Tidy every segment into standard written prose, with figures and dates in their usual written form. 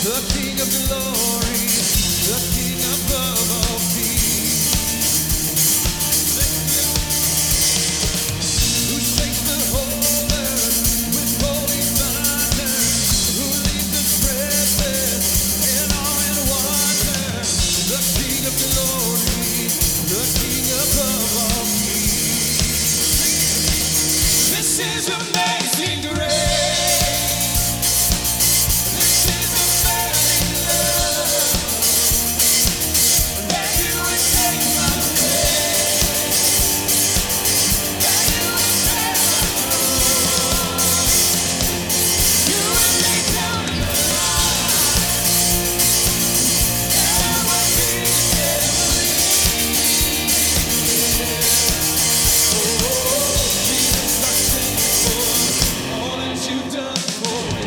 the King of glory, the King above all peace. Who shakes the whole earth with holy thunder, who leaves us breathless and all in wonder. The King of glory, the King above all peace. This is amazing grace. This is unfailing love. That you would take my place. That you would bear my cross. You would lay down your life. That would be set free. Jesus, I thank you for all that you've done for me.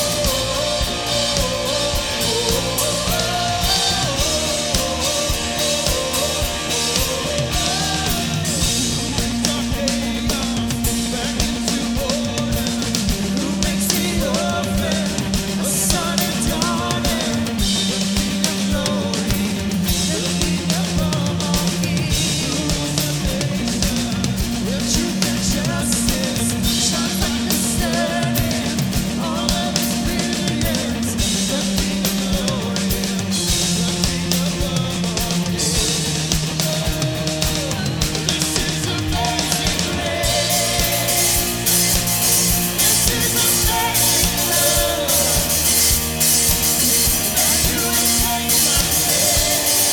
Back into order, who makes me orphan, a son and daughter, the King of glory, the King above all kings, rules the nation with truth and justice, shines like the sun in all of His brilliance, the King of glory, the King above all kings. This is amazing grace. This is amazing love. That you would take my place.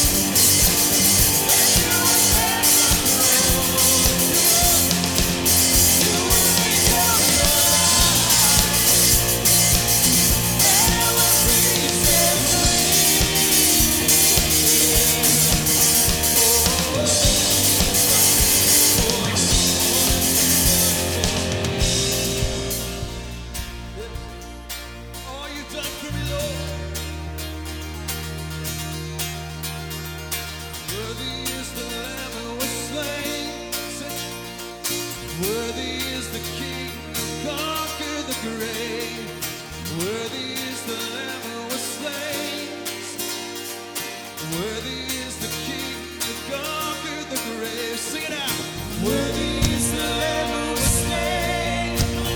That you would bear my cross. You would lay down your life. That would be set all you've done for me, Lord. Worthy is the Lamb who was slain. Worthy is the King who conquered the grave. Worthy is the Lamb who was slain. Worthy is the King who conquered the grave. Sing it out. Worthy is the Lamb who was slain.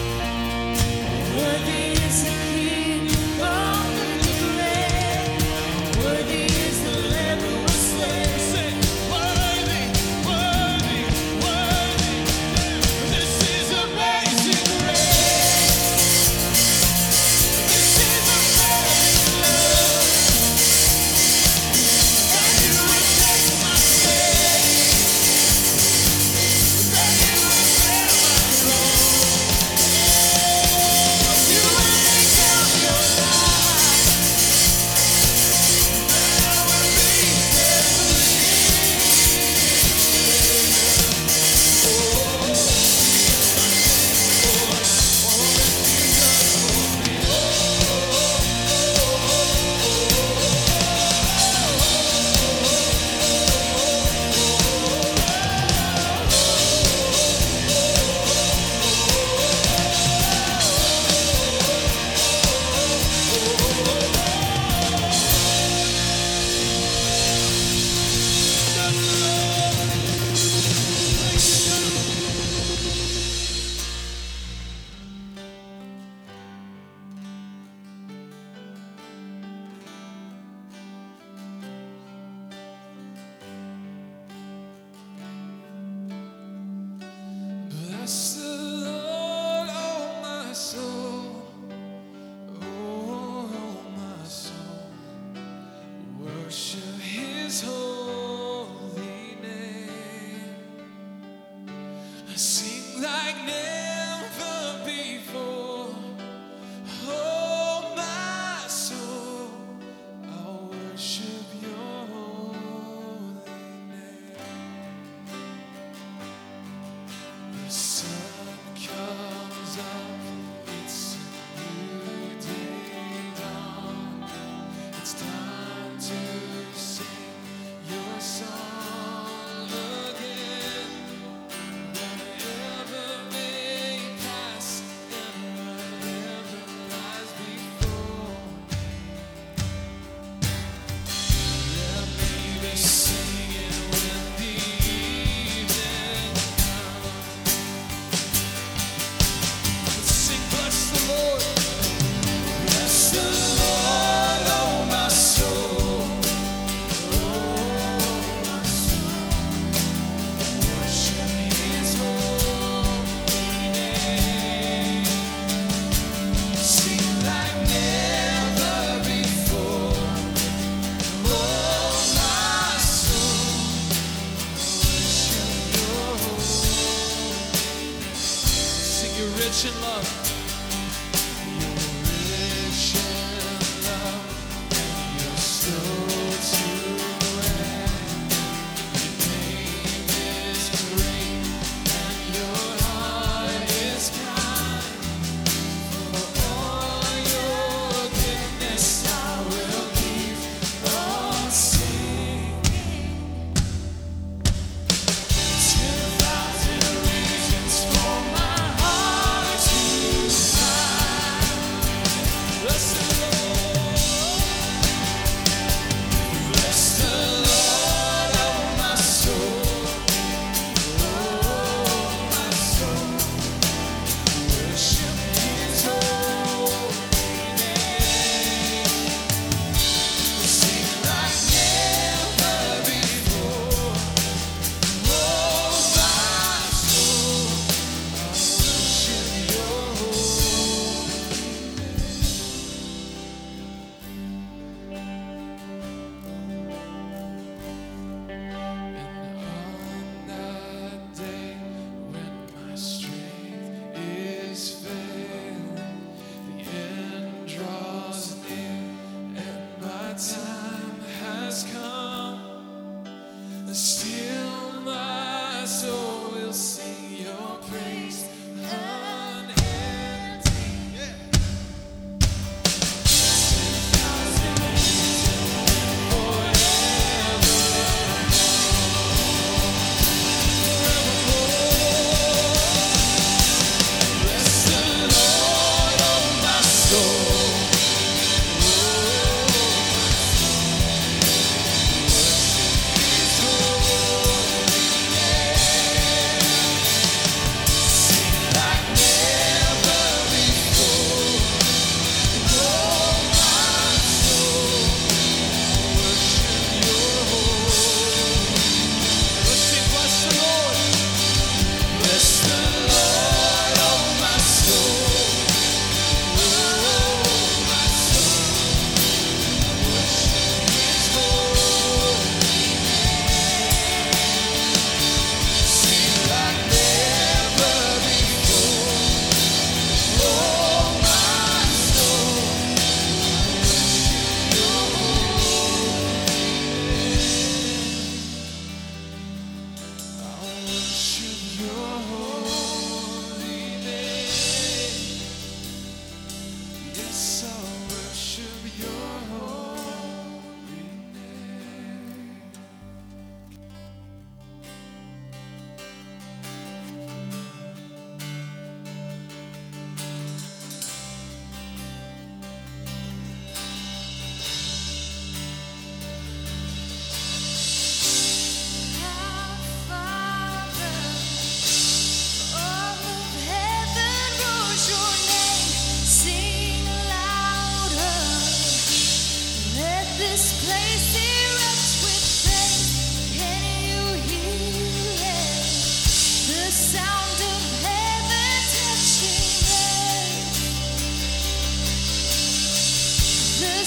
Worthy is the King who conquered the grave. Worthy is the Lamb who was slain. Say, worthy, worthy, worthy. This is amazing grace. This is unfailing love. That you would take my place. That you would bear my cross. You would lay down your life. That would be set Bless the Lord, oh my soul, oh my soul. Worship His holy name. I sing like never before. Oh my soul, I'll worship Your holy name. The sun comes up, it's a new day dawn. It's time to sing Your song again. Whatever may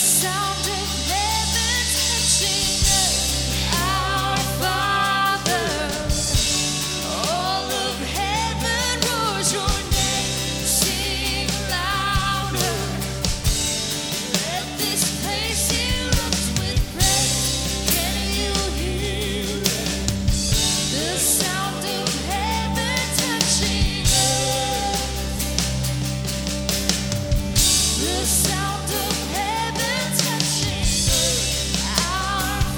sound of heaven touching earth, our Father. All of heaven roars your name, sing louder. Let this place erupt with praise. Can you hear it? The sound of heaven touching earth. The sound of heaven touching earth, our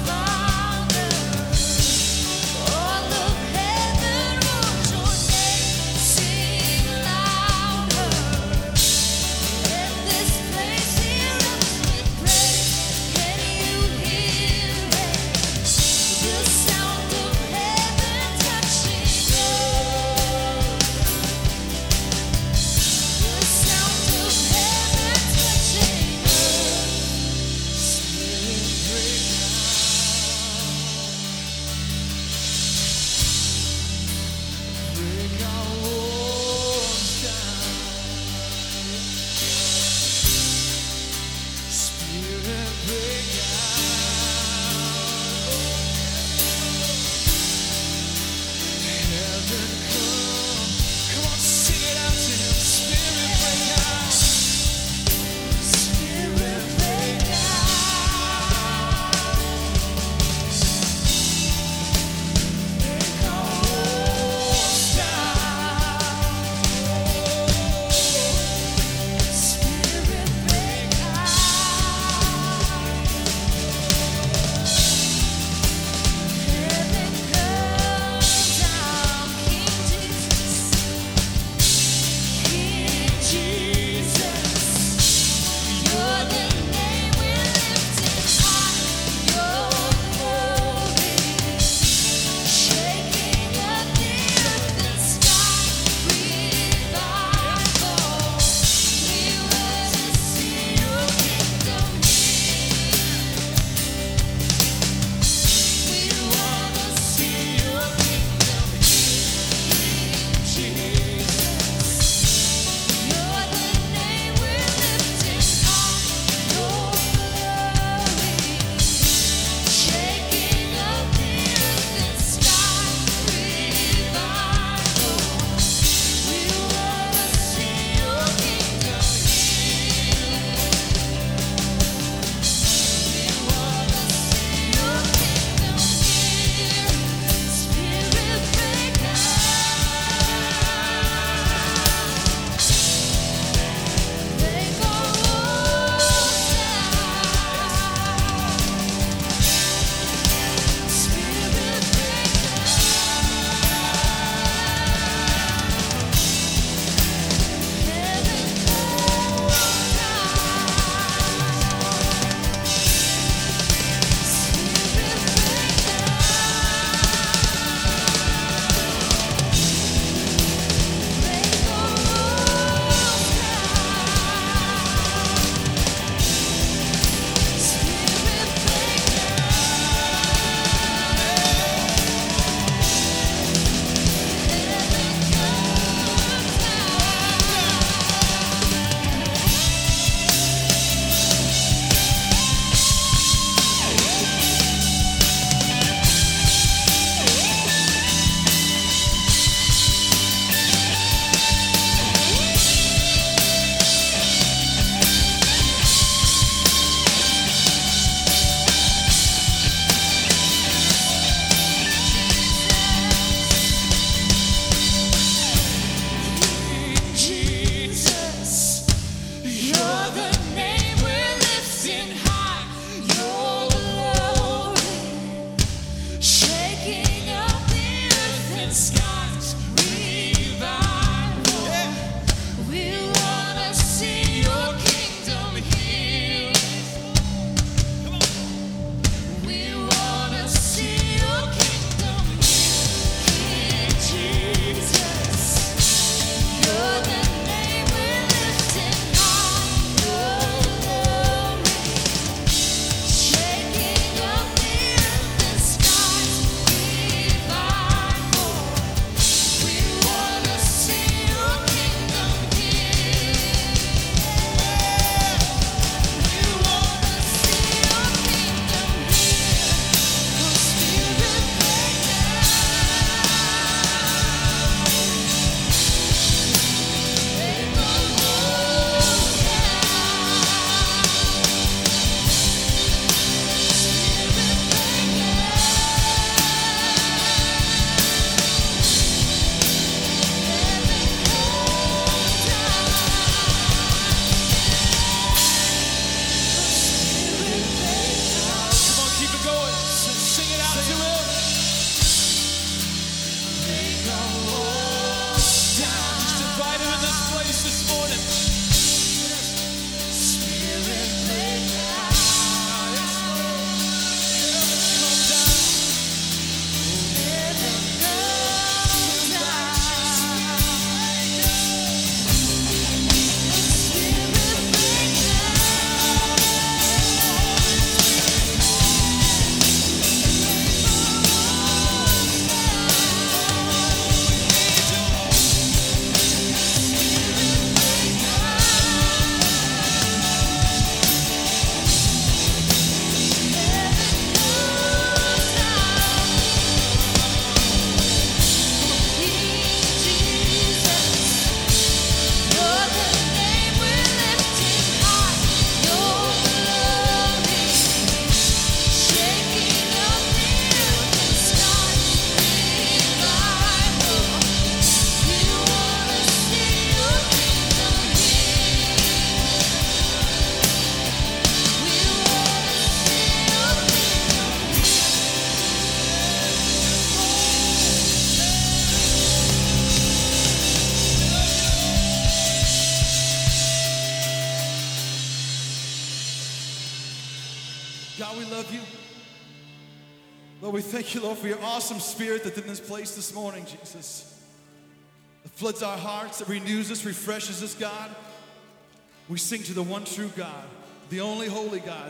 God, we love you. Lord, we thank you, Lord, for your awesome spirit that's in this place this morning, Jesus. That floods our hearts, that renews us, refreshes us, God. We sing to the one true God, the only holy God.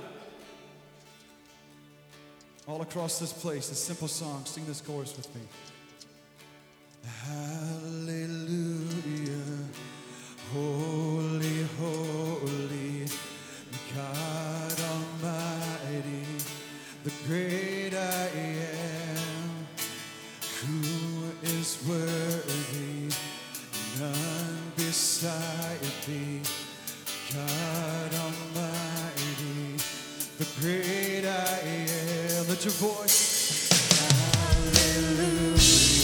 All across this place, this simple song, sing this chorus with me. Hallelujah, holy, holy, God Almighty, the great I am, who is worthy, none beside thee, God Almighty, the great I am. Lift your voice. Hallelujah,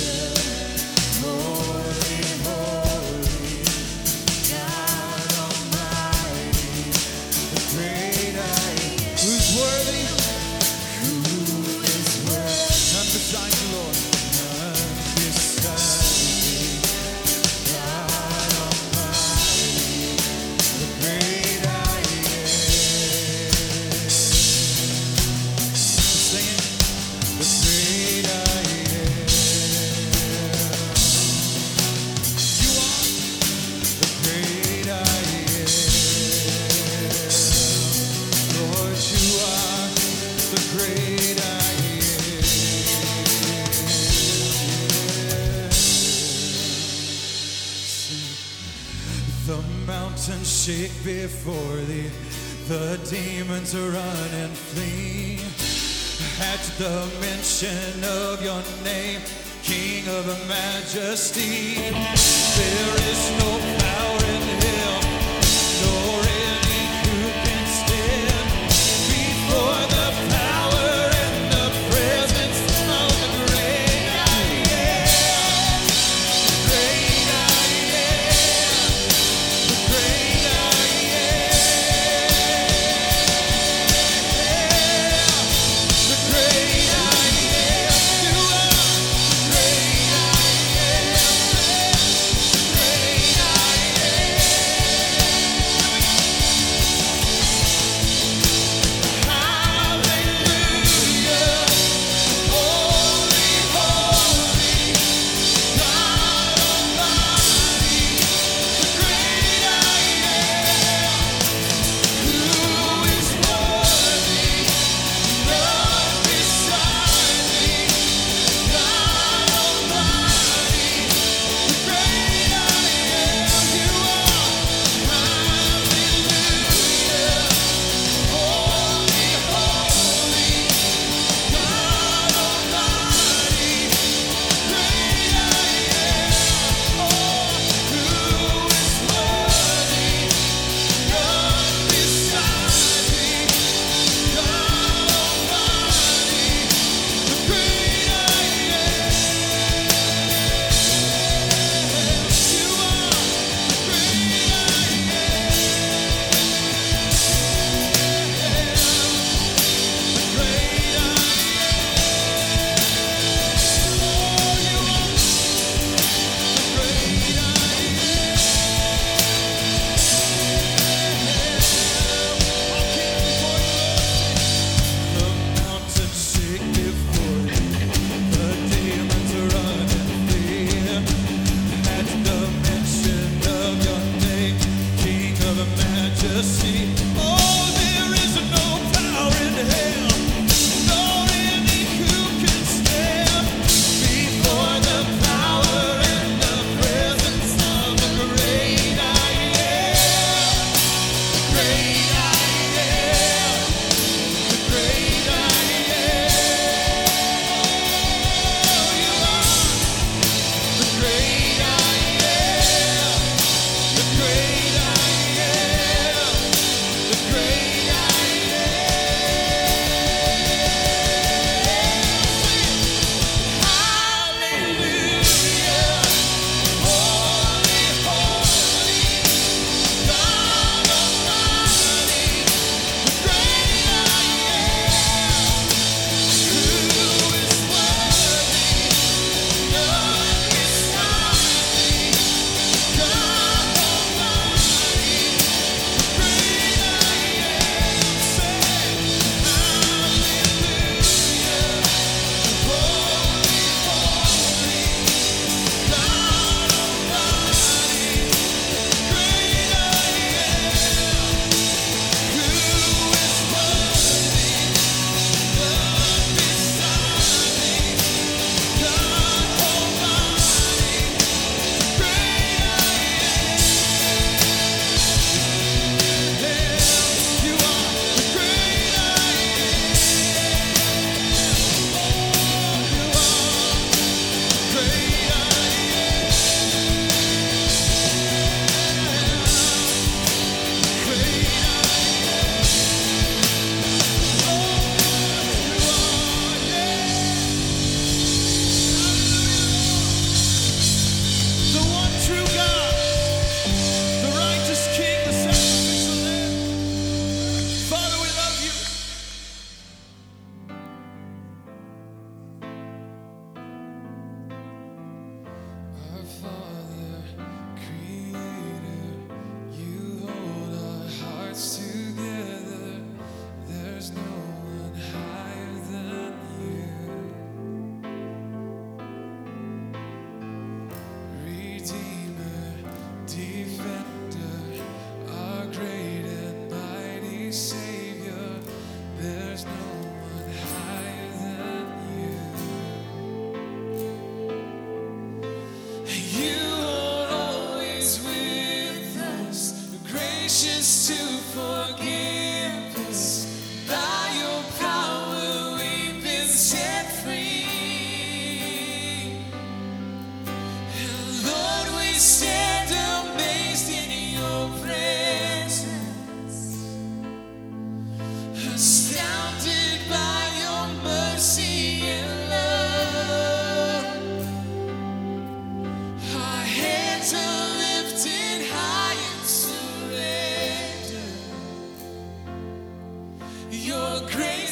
holy, holy, God Almighty, the great I am. Who's worthy? Who is worthy? None beside you, Lord. None beside thee, God Almighty, the great I am. Sing it. The great I am. You are the great I am. Lord, you are the great I am. The mountains shake before thee, the demons run and flee. At the mention of your name, King of majesty, there is no power in hell, nor any who can stand before the power and the presence of the great I am. The great I am. The great I am. The great I am. You are the great I am. The great I am.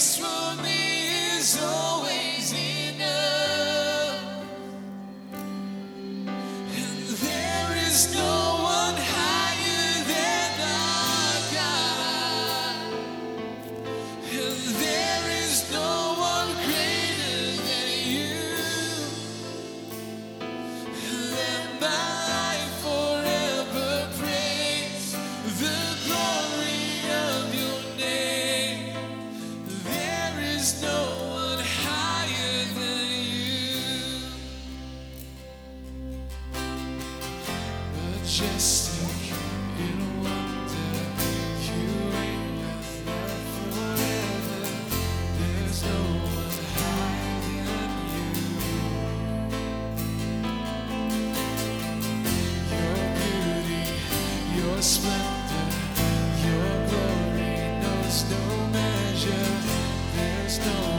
grace for me is always enough. And there is no one higher than our God. And there is no one greater than you. Let my life forever praise the glory of your name. There is no one higher than you. Majestic in wonder, you reign with love forever. There's no one higher than you. Your beauty, your splendor, your glory knows no measure. There's no